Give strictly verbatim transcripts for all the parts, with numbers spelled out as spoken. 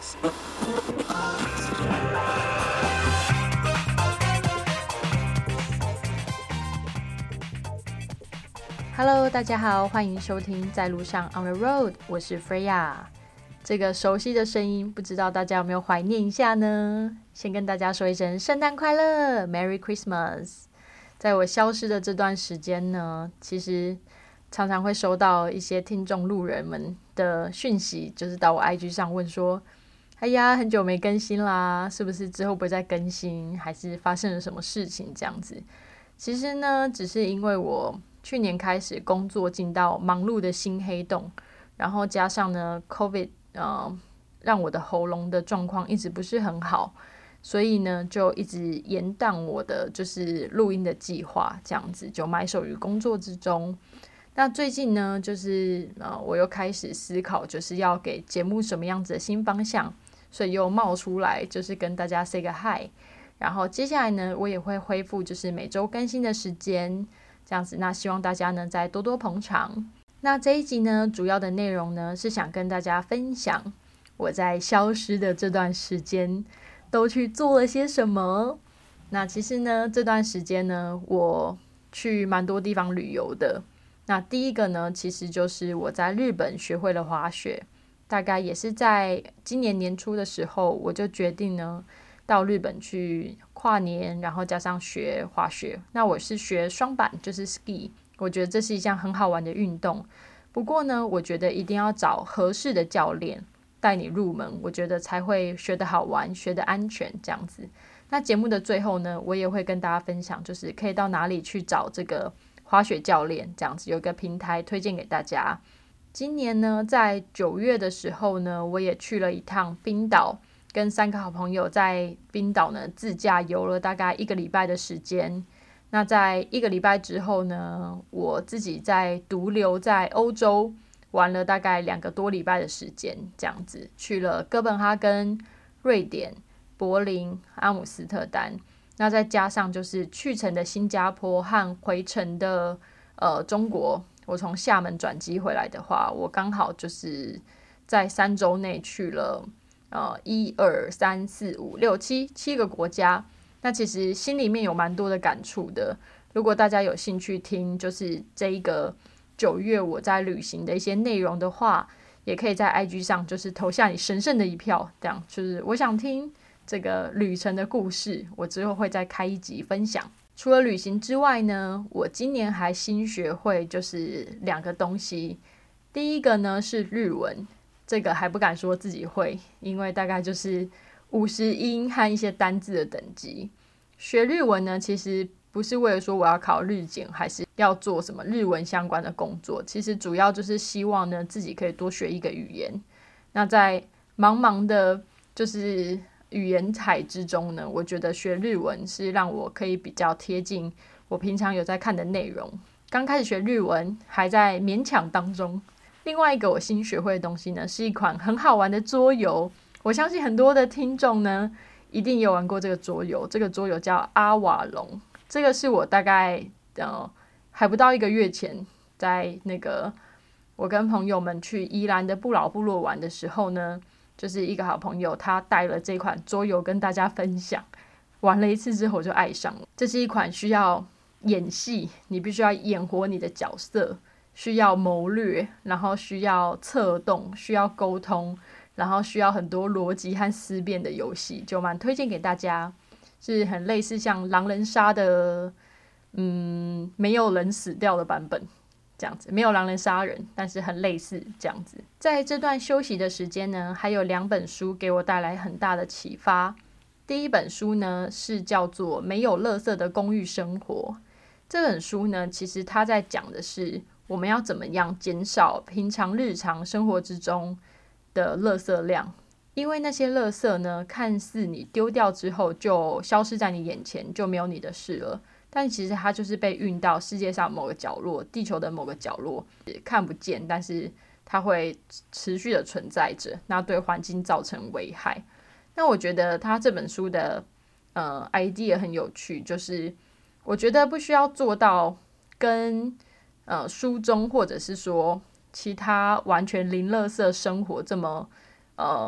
Hello， 大家好，欢迎收听在路上 On the Road， 我是 Freya。这个熟悉的声音，不知道大家有没有怀念一下呢？先跟大家说一声圣诞快乐 ，Merry Christmas。在我消失的这段时间呢，其实常常会收到一些听众路人们的讯息，就是到我 I G 上问说，哎呀，很久没更新啦，是不是之后不会再更新，还是发生了什么事情这样子？其实呢，只是因为我去年开始工作进到忙碌的新黑洞，然后加上呢 COVID 呃，让我的喉咙的状况一直不是很好，所以呢就一直延宕我的就是录音的计划，这样子就埋首于工作之中。那最近呢就是呃，我又开始思考就是要给节目什么样子的新方向，所以又冒出来就是跟大家 say 个 hi。然后接下来呢，我也会恢复就是每周更新的时间，这样子。那希望大家呢再多多捧场。那这一集呢，主要的内容呢是想跟大家分享我在消失的这段时间都去做了些什么。那其实呢，这段时间呢，我去蛮多地方旅游的。那第一个呢，其实就是我在日本学会了滑雪，大概也是在今年年初的时候，我就决定呢到日本去跨年，然后加上学滑雪。那我是学双板，就是 ski， 我觉得这是一项很好玩的运动。不过呢，我觉得一定要找合适的教练带你入门，我觉得才会学得好玩，学得安全这样子。那节目的最后呢，我也会跟大家分享，就是可以到哪里去找这个滑雪教练，这样子有一个平台推荐给大家。今年呢，在九月的时候呢，我也去了一趟冰岛，跟三个好朋友在冰岛呢自驾游了大概一个礼拜的时间。那在一个礼拜之后呢，我自己在独留在欧洲玩了大概两个多礼拜的时间，这样子去了哥本哈根、瑞典、柏林、阿姆斯特丹。那再加上就是去程的新加坡和回程的呃中国，我从厦门转机回来的话，我刚好就是在三周内去了呃一二三四五六七七个国家。那其实心里面有蛮多的感触的。如果大家有兴趣听，就是这一个九月我在旅行的一些内容的话，也可以在 I G 上就是投下你神圣的一票，这样就是我想听这个旅程的故事，我之后会再开一集分享。除了旅行之外呢，我今年还新学会就是两个东西。第一个呢是日文，这个还不敢说自己会，因为大概就是五十音和一些单字的等级。学日文呢，其实不是为了说我要考日检，还是要做什么日文相关的工作，其实主要就是希望呢自己可以多学一个语言。那在茫茫的就是语言海之中呢，我觉得学日文是让我可以比较贴近我平常有在看的内容。刚开始学日文还在勉强当中。另外一个我新学会的东西呢，是一款很好玩的桌游。我相信很多的听众呢一定有玩过这个桌游，这个桌游叫阿瓦隆。这个是我大概呃还不到一个月前，在那个我跟朋友们去宜兰的不老部落玩的时候呢，就是一个好朋友他带了这款桌游跟大家分享，玩了一次之后我就爱上了。这是一款需要演戏，你必须要演活你的角色，需要谋略，然后需要策动，需要沟通，然后需要很多逻辑和思辨的游戏，就蛮推荐给大家。是很类似像狼人杀的嗯，没有人死掉的版本，这样子，没有狼人杀人，但是很类似这样子。在这段休息的时间呢，还有两本书给我带来很大的启发。第一本书呢是叫做《没有垃圾的公寓生活》。这本书呢，其实它在讲的是我们要怎么样减少平常日常生活之中的垃圾量。因为那些垃圾呢，看似你丢掉之后就消失在你眼前，就没有你的事了，但其实它就是被运到世界上某个角落，地球的某个角落，也看不见，但是它会持续的存在着，那对环境造成危害。那我觉得他这本书的呃 idea 很有趣，就是我觉得不需要做到跟呃书中或者是说其他完全零垃圾生活这么呃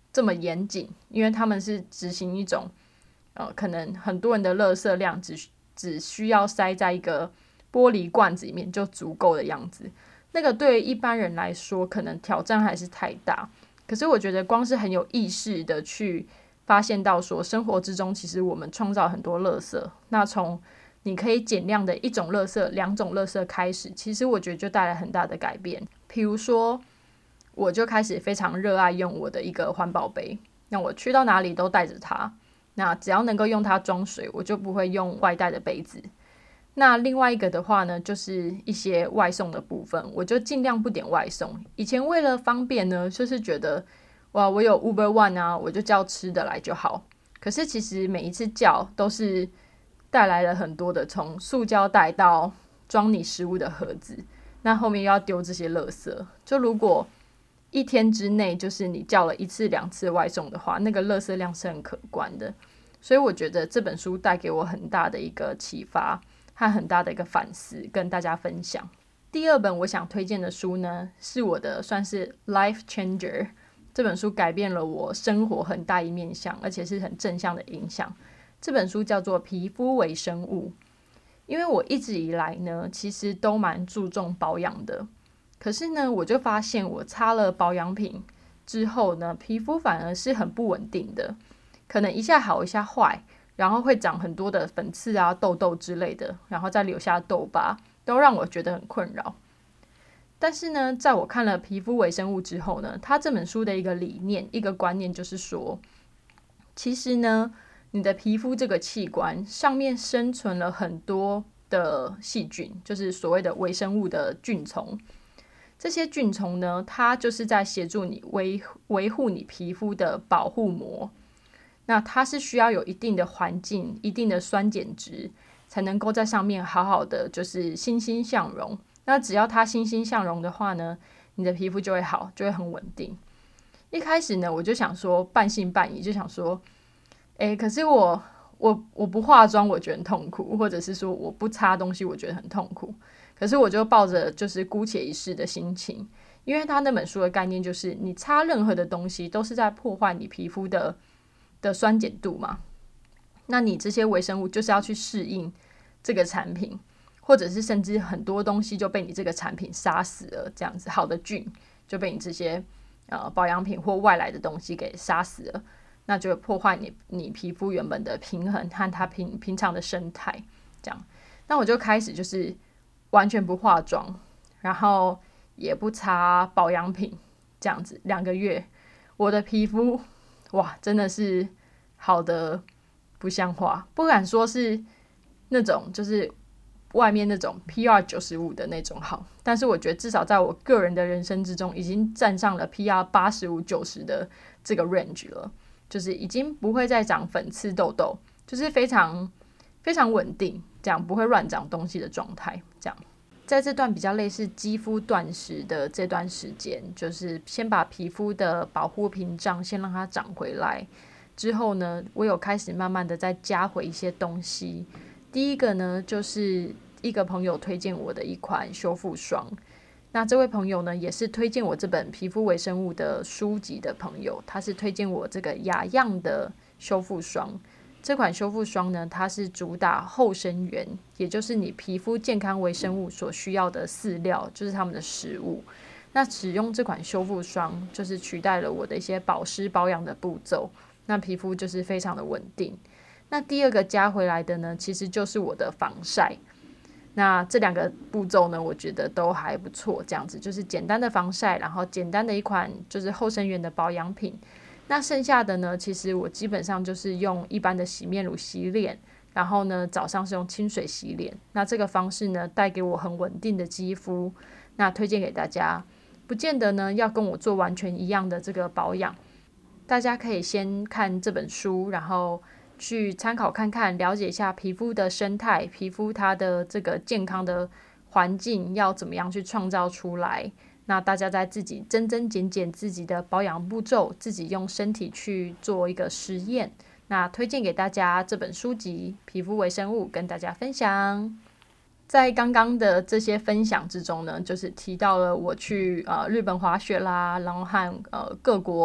这么严谨，因为他们是执行一种呃，可能很多人的垃圾量只只需要塞在一个玻璃罐子里面就足够的样子。那个对一般人来说，可能挑战还是太大。可是我觉得光是很有意识的去发现到说，生活之中其实我们创造很多垃圾。那从你可以减量的一种垃圾、两种垃圾开始，其实我觉得就带来很大的改变。比如说，我就开始非常热爱用我的一个环保杯，那我去到哪里都带着它。那只要能够用它装水，我就不会用外带的杯子。那另外一个的话呢，就是一些外送的部分，我就尽量不点外送。以前为了方便呢，就是觉得哇，我有 Uber One 啊，我就叫吃的来就好。可是其实每一次叫都是带来了很多的从塑胶袋到装你食物的盒子，那后面又要丢这些垃圾。就如果一天之内就是你叫了一次两次外送的话，那个垃圾量是很可观的。所以我觉得这本书带给我很大的一个启发和很大的一个反思，跟大家分享。第二本我想推荐的书呢，是我的算是 life changer， 这本书改变了我生活很大一面向，而且是很正向的影响。这本书叫做《皮肤微生物》。因为我一直以来呢，其实都蛮注重保养的，可是呢，我就发现我擦了保养品之后呢，皮肤反而是很不稳定的。可能一下好一下坏，然后会长很多的粉刺啊、痘痘之类的，然后再留下痘疤，都让我觉得很困扰。但是呢，在我看了《皮肤微生物》之后呢，它这本书的一个理念、一个观念就是说，其实呢，你的皮肤这个器官上面生存了很多的细菌，就是所谓的微生物的菌丛。这些菌丛呢，它就是在协助你维维护你皮肤的保护膜。那它是需要有一定的环境、一定的酸碱值，才能够在上面好好的就是欣欣向荣。那只要它欣欣向荣的话呢，你的皮肤就会好，就会很稳定。一开始呢，我就想说半信半疑，就想说，诶，可是我我我不化妆，我觉得很痛苦，或者是说我不擦东西，我觉得很痛苦。可是我就抱着就是姑且一试的心情，因为他那本书的概念就是，你擦任何的东西都是在破坏你皮肤的。的酸碱度嘛，那你这些微生物就是要去适应这个产品，或者是甚至很多东西就被你这个产品杀死了，这样子好的菌就被你这些呃保养品或外来的东西给杀死了，那就会破坏你你皮肤原本的平衡和它平平常的生态，这样。那我就开始就是完全不化妆，然后也不擦保养品，这样子两个月，我的皮肤。哇，真的是好的不像话，不敢说是那种就是外面那种 P R 九十五的那种好，但是我觉得至少在我个人的人生之中，已经站上了 P R 八十五、九十的这个 range 了，就是已经不会再长粉刺痘痘，就是非常非常稳定，这样不会乱长东西的状态，这样。在这段比较类似肌肤断食的这段时间，就是先把皮肤的保护屏障先让它长回来，之后呢，我有开始慢慢的再加回一些东西。第一个呢，就是一个朋友推荐我的一款修复霜。那这位朋友呢，也是推荐我这本皮肤微生物的书籍的朋友，他是推荐我这个雅漾的修复霜。这款修复霜呢，它是主打后生元，也就是你皮肤健康微生物所需要的饲料，就是它们的食物。那使用这款修复霜，就是取代了我的一些保湿保养的步骤，那皮肤就是非常的稳定。那第二个加回来的呢，其实就是我的防晒。那这两个步骤呢，我觉得都还不错，这样子就是简单的防晒，然后简单的一款就是后生元的保养品。那剩下的呢，其实我基本上就是用一般的洗面乳洗脸，然后呢早上是用清水洗脸。那这个方式呢，带给我很稳定的肌肤，那推荐给大家。不见得呢要跟我做完全一样的这个保养，大家可以先看这本书，然后去参考看看，了解一下皮肤的生态，皮肤它的这个健康的环境要怎么样去创造出来。那大家在自己增增减减自己的保养步骤，自己用身体去做一个实验。那推荐给大家这本书籍《皮肤微生物》，跟大家分享。在刚刚的这些分享之中呢，就是提到了我去呃日本滑雪啦，然后和呃各国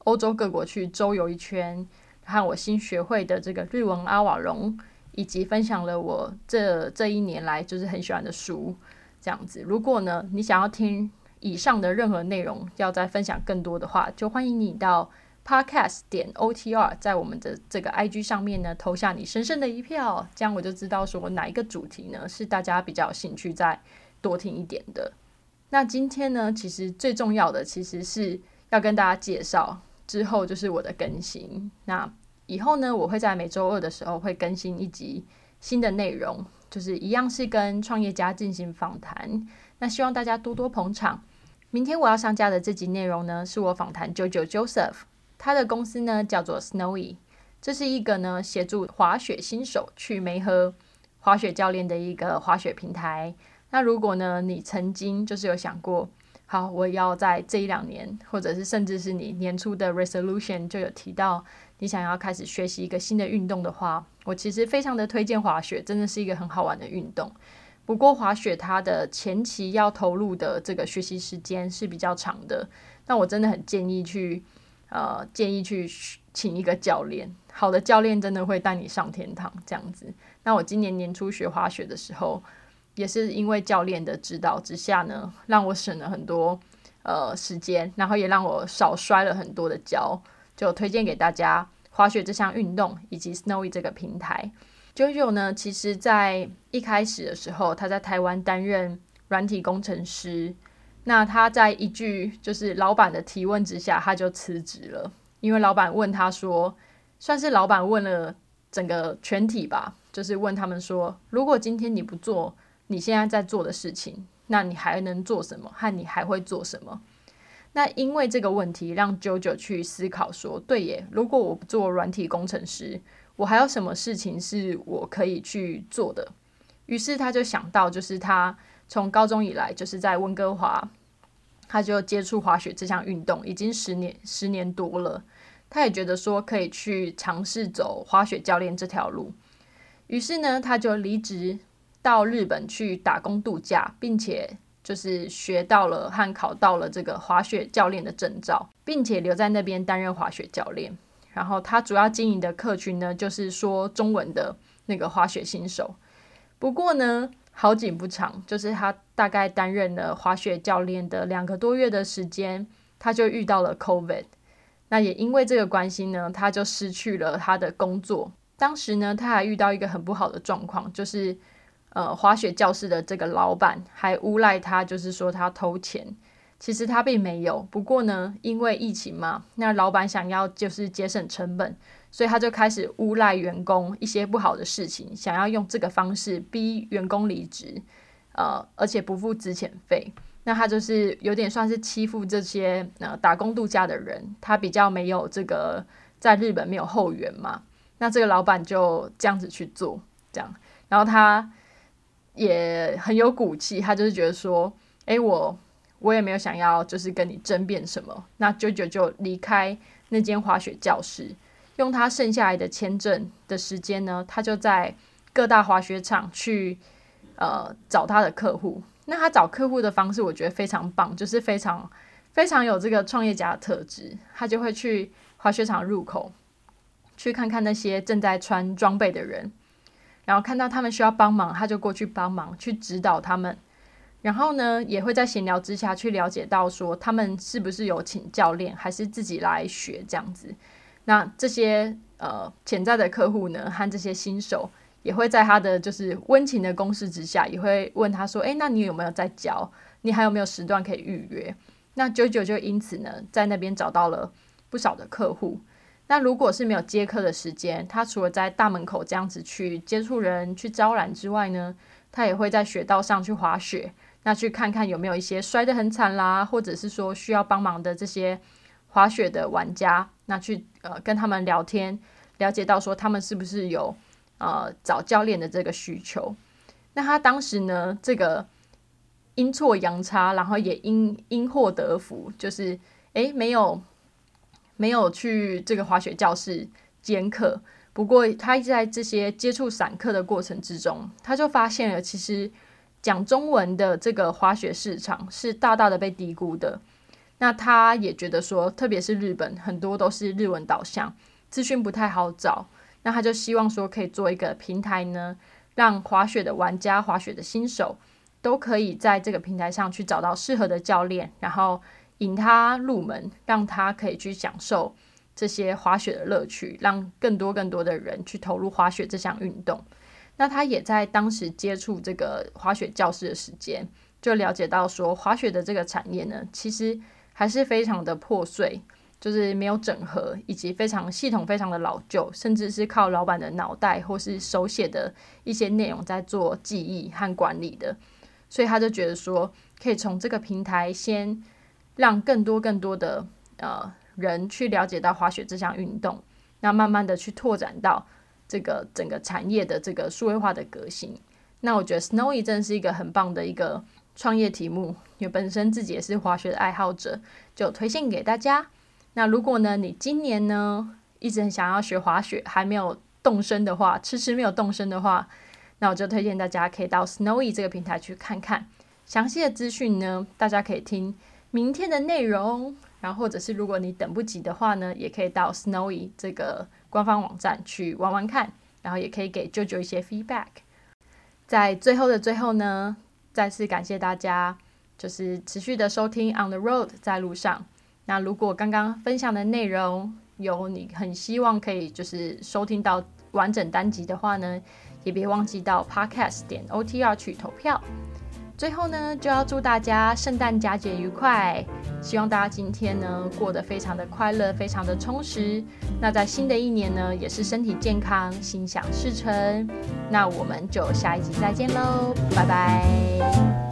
欧洲各国去周游一圈，和我新学会的这个日文阿瓦隆，以及分享了我这这一年来就是很喜欢的书，这样子。如果呢你想要听以上的任何内容，要再分享更多的话，就欢迎你到 podcast 点 O T R 在我们的这个 I G 上面呢投下你神圣的一票，这样我就知道说哪一个主题呢是大家比较有兴趣再多听一点的。那今天呢其实最重要的其实是要跟大家介绍之后就是我的更新。那以后呢我会在每周二的时候会更新一集新的内容，就是一样是跟创业家进行访谈，那希望大家多多捧场。明天我要上架的这集内容呢是我访谈 JoJo Joseph， 他的公司呢叫做 Snowy， 这是一个呢协助滑雪新手去媒合滑雪教练的一个滑雪平台。那如果呢你曾经就是有想过，好我要在这一两年，或者是甚至是你年初的 resolution 就有提到你想要开始学习一个新的运动的话，我其实非常的推荐滑雪，真的是一个很好玩的运动。不过滑雪它的前期要投入的这个学习时间是比较长的，那我真的很建议去呃建议去请一个教练，好的教练真的会带你上天堂这样子。那我今年年初学滑雪的时候，也是因为教练的指导之下呢，让我省了很多呃时间，然后也让我少摔了很多的跤，就推荐给大家滑雪这项运动以及 Snowy 这个平台。JoJo 呢，其实在一开始的时候，他在台湾担任软体工程师。那他在一句就是老板的提问之下，他就辞职了。因为老板问他说，算是老板问了整个全体吧，就是问他们说，如果今天你不做你现在在做的事情，那你还能做什么？和你还会做什么？那因为这个问题，让 JoJo 去思考说，对耶，如果我不做软体工程师，我还有什么事情是我可以去做的？于是他就想到，就是他从高中以来就是在温哥华，他就接触滑雪这项运动已经十年十年多了。他也觉得说可以去尝试走滑雪教练这条路，于是呢，他就离职到日本去打工度假，并且就是学到了和考到了这个滑雪教练的证照，并且留在那边担任滑雪教练。然后他主要经营的客群呢，就是说中文的那个滑雪新手。不过呢，好景不长，就是他大概担任了滑雪教练的两个多月的时间，他就遇到了 COVID。那也因为这个关系呢，他就失去了他的工作。当时呢，他还遇到一个很不好的状况，就是呃，滑雪教室的这个老板还诬赖他，就是说他偷钱。其实他并没有，不过呢，因为疫情嘛，那老板想要就是节省成本，所以他就开始诬赖员工一些不好的事情，想要用这个方式逼员工离职，呃，而且不付资遣费。那他就是有点算是欺负这些呃打工度假的人，他比较没有这个在日本没有后援嘛，那这个老板就这样子去做，这样，然后他也很有骨气，他就是觉得说，诶，我我也没有想要就是跟你争辩什么，那JoJo就离开那间滑雪教室，用他剩下来的签证的时间呢，他就在各大滑雪场去呃找他的客户。那他找客户的方式我觉得非常棒，就是非常非常有这个创业家的特质。他就会去滑雪场入口去看看那些正在穿装备的人，然后看到他们需要帮忙，他就过去帮忙，去指导他们。然后呢，也会在闲聊之下去了解到说他们是不是有请教练，还是自己来学这样子。那这些呃潜在的客户呢，和这些新手也会在他的就是温情的攻势之下，也会问他说，诶，那你有没有在教？你还有没有时段可以预约？那JoJo就因此呢，在那边找到了不少的客户。那如果是没有接客的时间，他除了在大门口这样子去接触人、去招揽之外呢，他也会在雪道上去滑雪，那去看看有没有一些摔得很惨啦，或者是说需要帮忙的这些滑雪的玩家，那去呃跟他们聊天，了解到说他们是不是有呃找教练的这个需求。那他当时呢，这个阴错阳差，然后也因因祸得福，就是诶没有没有去这个滑雪教室兼课。不过他在这些接触散客的过程之中，他就发现了其实讲中文的这个滑雪市场是大大的被低估的。 那他也觉得说，特别是日本很多都是日文导向，资讯不太好找，那他就希望说可以做一个平台呢，让滑雪的玩家、滑雪的新手都可以在这个平台上去找到适合的教练，然后引他入门，让他可以去享受这些滑雪的乐趣，让更多更多的人去投入滑雪这项运动。那他也在当时接触这个滑雪教室的时间，就了解到说滑雪的这个产业呢，其实还是非常的破碎，就是没有整合，以及非常系统非常的老旧，甚至是靠老板的脑袋或是手写的一些内容在做记忆和管理的。所以他就觉得说可以从这个平台先让更多更多的呃人去了解到滑雪这项运动，那慢慢的去拓展到这个整个产业的这个数位化的革新。那我觉得 Snowy 真的是一个很棒的一个创业题目，因为本身自己也是滑雪的爱好者，就推荐给大家。那如果呢你今年呢一直很想要学滑雪，还没有动身的话，迟迟没有动身的话，那我就推荐大家可以到 Snowy 这个平台去看看详细的资讯呢，大家可以听明天的内容，然后或者是如果你等不及的话呢，也可以到 Snowy 这个官方网站去玩玩看，然后也可以给舅舅一些 feedback。 在最后的最后呢，再次感谢大家就是持续的收听 On the Road 在路上。那如果刚刚分享的内容有你很希望可以就是收听到完整单集的话呢，也别忘记到 podcast 点 O T R 去投票。最后呢，就要祝大家圣诞佳节愉快，希望大家今天呢过得非常的快乐，非常的充实。那在新的一年呢，也是身体健康，心想事成。那我们就下一集再见喽，拜拜。